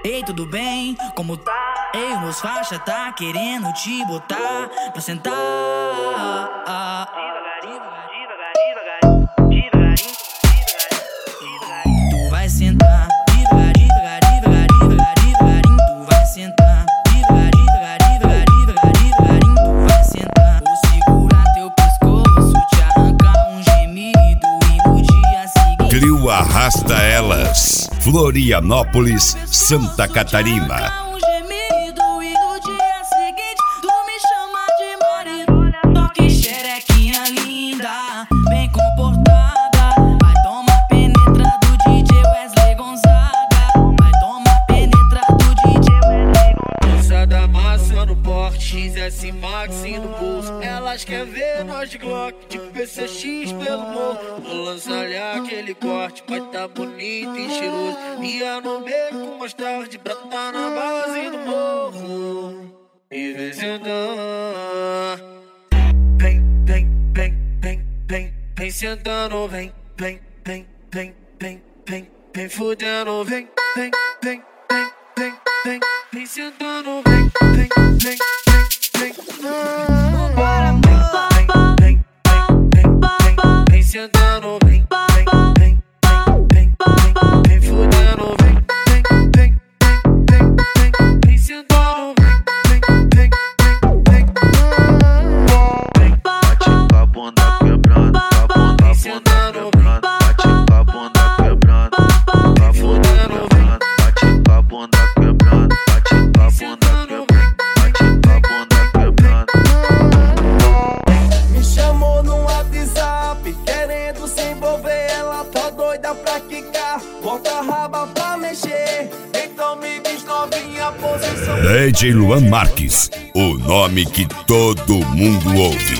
Ei, tudo bem? Como tá? Ei, o meus faixa tá querendo te botar pra sentar. Tu vai sentar, devagarinho. Tu vai sentar, devagarinho. Tu vai sentar. Vou segurar teu pescoço, te arrancar um gemido e no dia seguinte. Clio Arrasta Elas, Florianópolis, Santa Catarina. XS Max no bolso, elas querem ver nós de Glock, de PCX pelo morro. Vou lançar-lhe aquele corte, vai tá bonito e cheiroso. Ia no beco mais tarde, pra tá na base do morro. E vem sentando, vem sentando, vem fudendo, vem sentando, vem bora, vem sentando, vem fudendo, vem sentando, bate com a bunda quebrando, vem sentando, bate com a bunda quebrando, vem fudendo, bate com a bunda quebrando, bate com a bunda quebrando. Me chamou no WhatsApp, querendo se envolver. Ela tá doida pra quicar, bota a raba pra mexer. Então me diz novinha, posição. DJ Luan Marques, o nome que todo mundo ouve.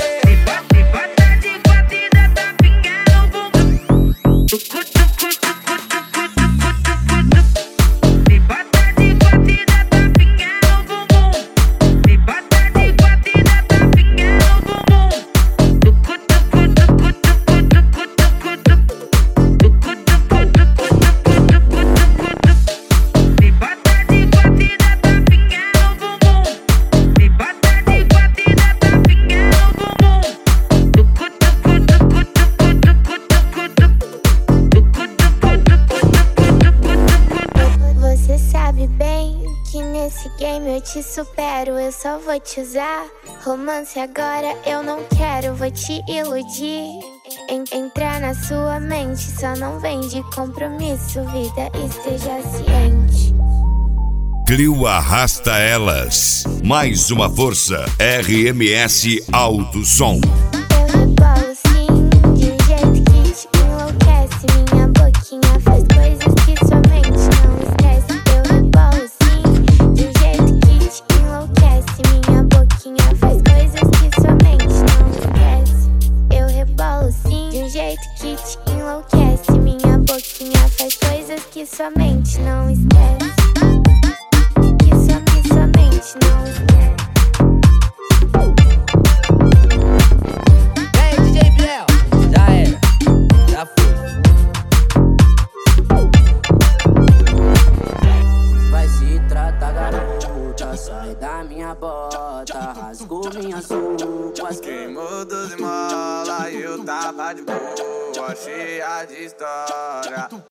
Nesse game eu te supero, eu só vou te usar. Romance agora eu não quero, vou te iludir. Entrar na sua mente, só não vem de compromisso, vida, esteja ciente. Clio Arrasta Elas, mais uma força, RMS Alto Som. Eu rebolo sim, de um jeito que te enlouquece. Minha boquinha faz coisas que sua mente não esquece. Eu rebolo sim, de um jeito que te enlouquece. Minha boquinha faz coisas que sua mente não esquece. Eu rebolo sim, de um jeito que te enlouquece. Minha boquinha faz coisas que sua mente não esquece. Que sua mente não esquece. Sai da minha bota, rasgou minhas roupas. Queimou 12 mola e eu tava de boa, cheia de história.